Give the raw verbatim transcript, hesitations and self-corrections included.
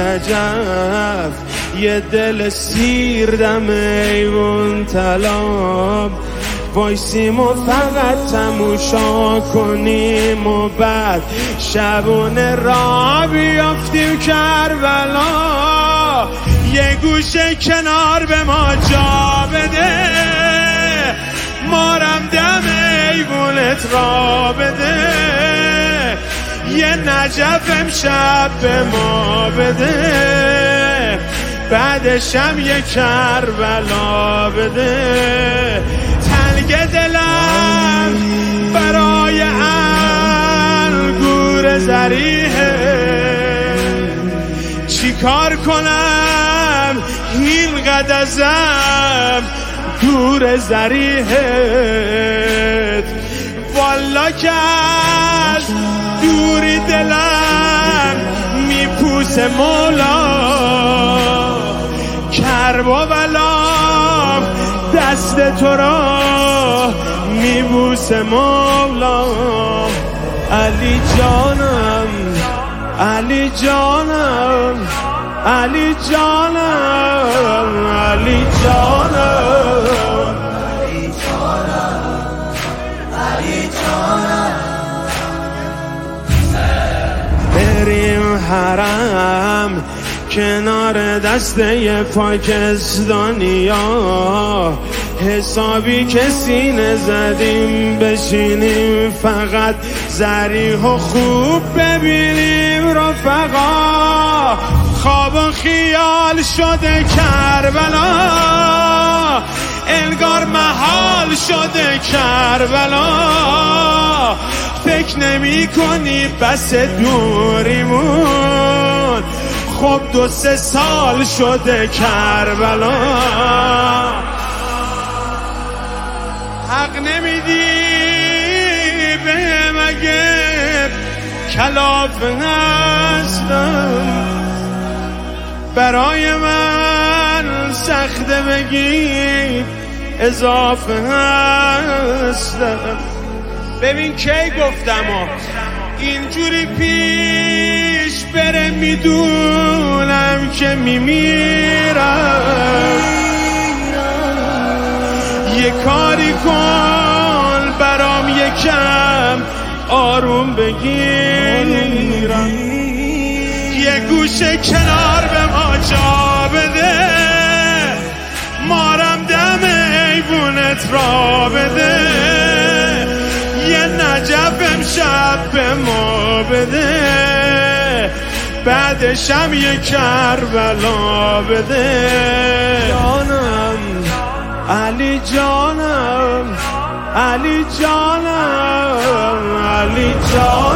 نجف، یه دل سیر دم ایوون طلاب، وایسیم و فقط تماشا کنیم و بعد شبونه را بیافتیم کربلا. یه گوشه کنار به ما جا بده، مارم دم ایوونت را بده، یه نجف امشب به ما بده، بعدشم یه کربلا بده. تلگ دلم برای انگور زریحه، چی کار کنم اینقدر ازم دور زریحت، والا که از دوری دلم میپوسه مولا، کرب و بلام دست تو را میبوسه مولا. علی جانم علی جانم علی جانم علی جانم علی جانم. بریم حرم کنار دسته پاکستانیا، حسابی که سینه زدیم بشینیم فقط ذریح و خوب ببینیم رفقا. خواب و خیال شده کربلا، انگار محال شده کربلا. فکر نمی کنی بس دوریمون، خب دو سه سال شده کربلا. حق نمیدی به مگه کلاف هستم، برای من سخته بگی اضافه هستم. ببین کی گفتم ها اینجوری پیش بره میدونم که میمیرم. یه کاری کن برام یکم آروم بگیرم، یه گوشه کنار به ما جا بده، مارم دم ایوونت را بده، یه نجف امشب به ما بده، بعدشم یه کربلا بده. جانم علی جانم علی جانم علی جانم.